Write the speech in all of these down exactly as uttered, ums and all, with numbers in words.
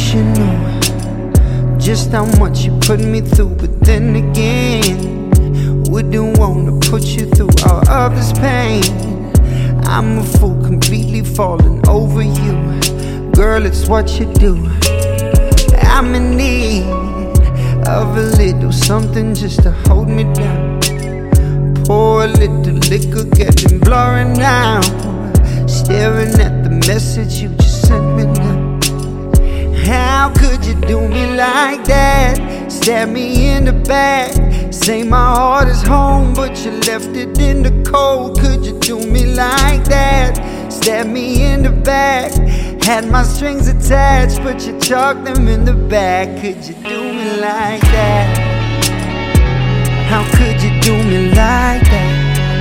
wish you knew just how much you put me through. But then again, wouldn't wanna put you through all of this pain. I'm a fool, completely falling over you. Girl, it's what you do. I'm in need of a little something just to hold me down. Pour a little liquor, getting blurry now. Staring at the message you just sent me now. How could you do me like that? Stab me in the back. Say my heart is home, but you left it in the cold. Could you do me like that? Stab me in the back. Had my strings attached, but you chucked them in the back. Could you do me like that? How could you do me like that?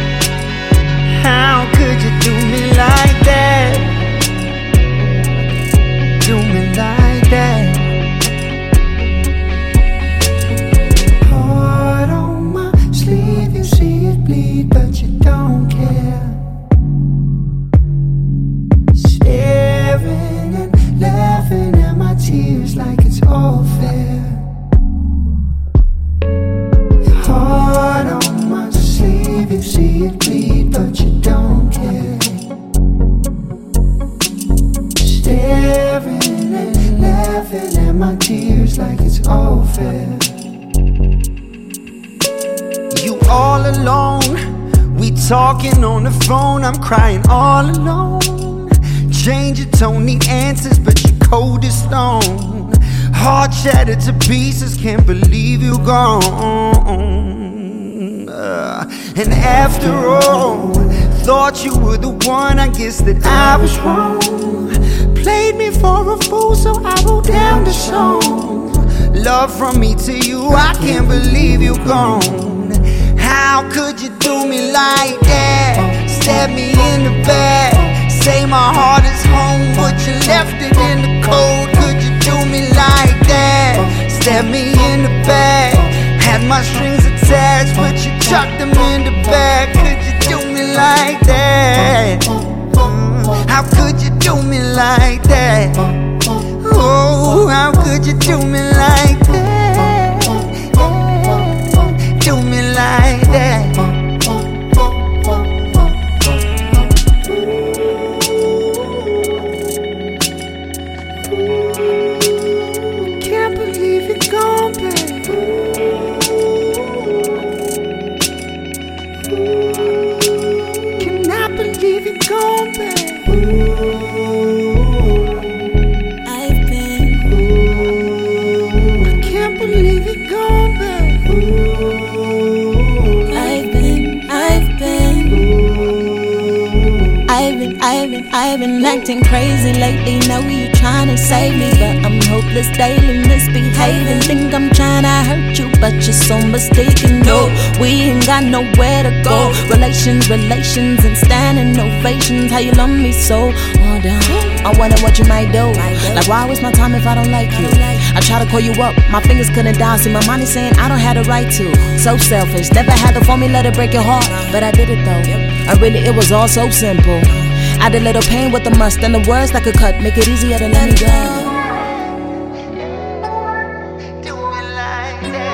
How could you do me like that? Do me like that. Heart on my sleeve, you see it bleed, but you don't care. Staring and laughing at my tears like it's all fair. Heart on my sleeve, you see it bleed, but you don't care. Staring and laughing at my tears like it's all fair. You all alone, we talking on the phone, I'm crying all alone. Change your tone, need answers, but you're cold as stone. Heart shattered to pieces, can't believe you're gone. Uh, and after all, thought you were the one, I guess that I was wrong. Played me for a fool, so I wrote down the song. Love from me to you, I can't believe you're gone. How could you do me like that? Stab me in the back. Say my heart is home, but you left it in the cold. Could you do me like that? Stab me in the back. Had my strings attached, but you chucked them in the back. Could you do me like that? How could you do me like that? Oh, how could you do me like that? Do me like that. Can't believe you're gone, babe. Cannot believe you're gone, babe. I've been. I can't believe you're gone, babe. I've been. I've been. I've been. I've been. I've been acting crazy lately. Know you trying to save me, but I'm hopeless daily, misbehaving. Think I'm trying to hurt you, but you're so mistaken. No, we ain't got nowhere to go. Relations, relations, and standing ovations. How you love me so? Oh damn, I wonder what you might do. Like why waste my time if I don't like you? I try to call you up, my fingers couldn't dial. See my mind is saying I don't have the right to. So selfish, never had the formula to break your heart, but I did it though. And really it was all so simple. Add a little pain with the must and the words that could cut, make it easier to let me go. Do me like that.